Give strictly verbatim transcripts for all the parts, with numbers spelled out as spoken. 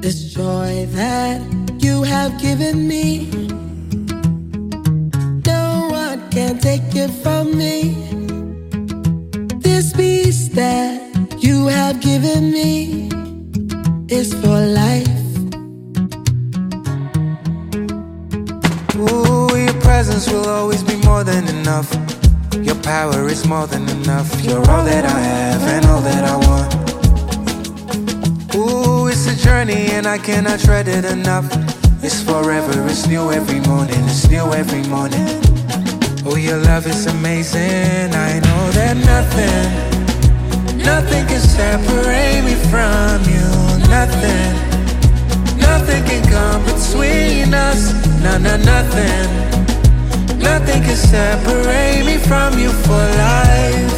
This joy that you have given me, no one can take it from me. This peace that you have given me is for life. Ooh, your presence will always be more than enough. Your power is more than enough. You're all that I have and all that I want. Ooh, it's a journey and I cannot tread it enough. It's forever, it's new every morning, it's new every morning. Oh, your love is amazing. I know that nothing, nothing can separate me from you. Nothing, nothing can come between us. No, no, nothing, nothing can separate me from you for life.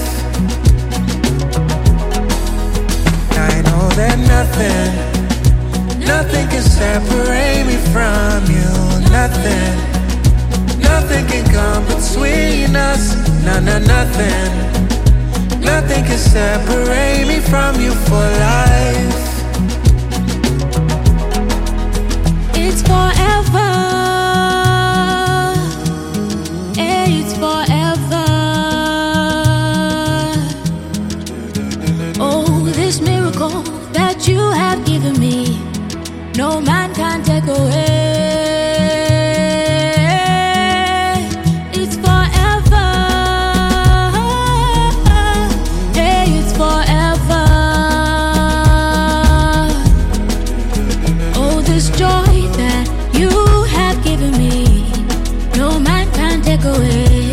I know that nothing, nothing can separate me from you. Nothing, nothing can come between us. No, no, nothing, nothing can separate me from you for life. It's forever. Yeah, it's forever. Oh, this miracle that you have given me, no man can take away. It's forever. Yeah, it's forever. Oh, this joy that you have given me, no man can take away.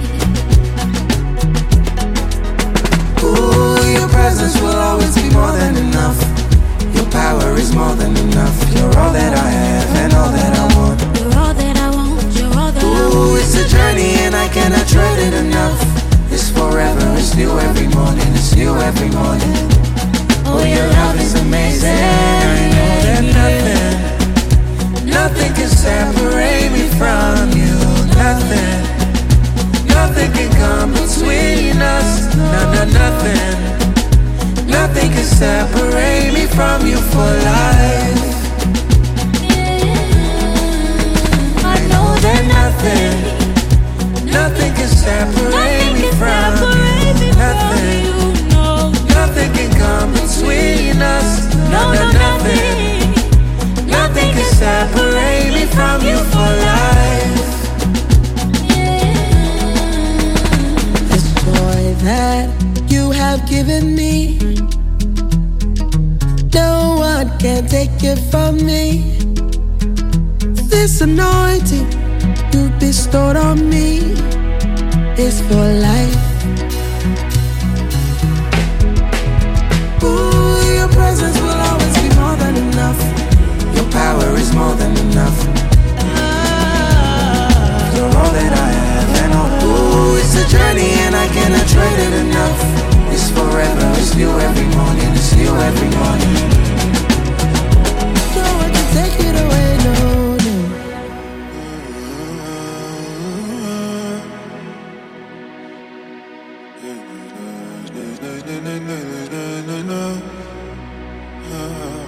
Ooh, your presence will always be more than enough. Your power is more than enough. You're all that I have and all that I want. You're all that I want, you're all that I want. Ooh, it's a journey and I cannot tread it enough. It's forever, it's new every morning, it's new every morning. Oh, your love is amazing. I know that nothing, nothing can separate me from you. Nothing, nothing can come between us. No, no, nothing, nothing can separate me from you for life. I know that nothing, nothing can separate me from you. Nothing, nothing can come between us. No, no, nothing, nothing can separate me from you for life. This joy that you have given me, no one can take it from me. This anointing you bestowed on me is for life. Ooh, your presence will always be more than enough. Your power is more than enough. You're all that I have and all. Ooh, it's a journey and I cannot trade it enough. It's forever, it's new every morning, it's new every morning. No one can take it away, no, no. No, no, no, no, no, no, no.